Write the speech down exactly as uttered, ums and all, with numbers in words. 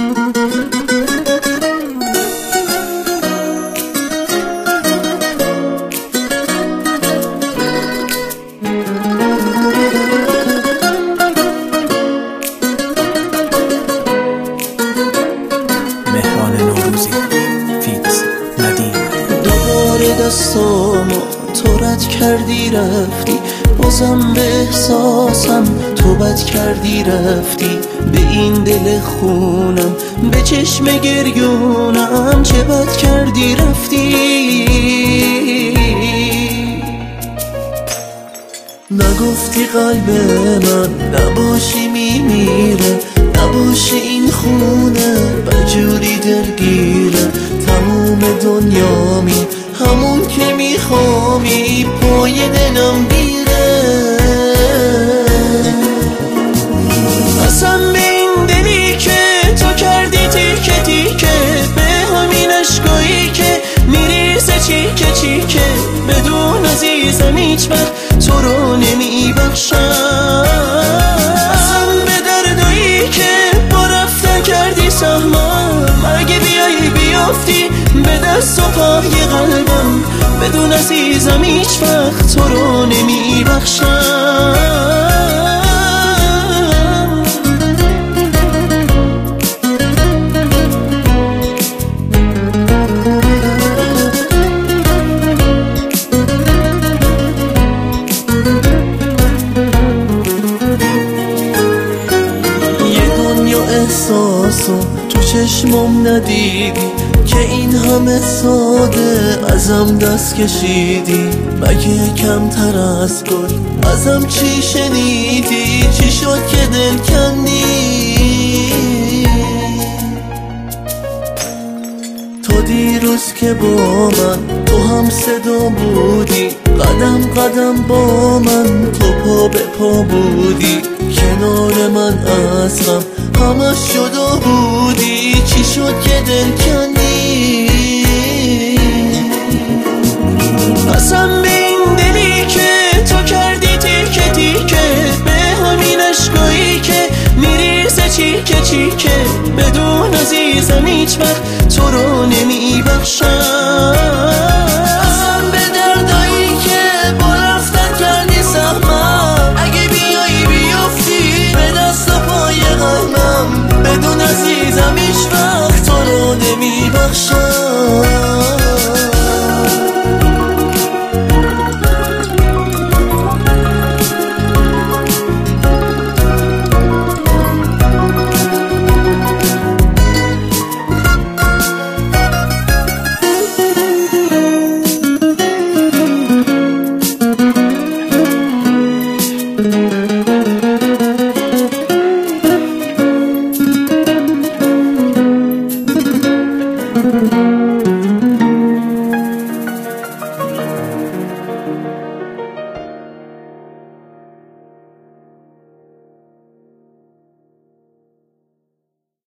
دستامو تو رد کردی رفتی، بازم به احساسم تو بد کردی رفتی. به این دل خونم به چشم گریونم چه بد کردی رفتی. نگفتی قلب من نباشی میمیره، نباشی این خونه بجوری دلگیره. تموم دنیامی همون که میخوامی پای دلم بیره. قسم به این دلی که تو کردی تیکه تیکه، به همین عشقایی که میریزه چیکه چیکه. بدون عزیزم هیچ وقت تو رو نمیبخشم. قسم به دردایی که با رفتن کردی سهمم، اگه بیایی بیافتی به دست و پای قلبم. بدون عزیزم هیچ وقت تو رو نمیبخشم. یه دنیا احساسو تو چشمم ندیدی که این همه ساده ازم دست کشیدی. مگه کمتر از گل ازم چی شنیدی؟ چی شد که دل کندی؟ تو دیروز که با من تو هم صدا بودی، قدم قدم با من تو پا به پا بودی. کنار من از غم همش جدا بودی. چی شد که دل کندی؟ قسم به این دلی که تو کردی تیکه تیکه، به همین عشقایی که میریزه چیکه چیکه. بدون عزیزم هیچ وقت تو رو نمیبخشم.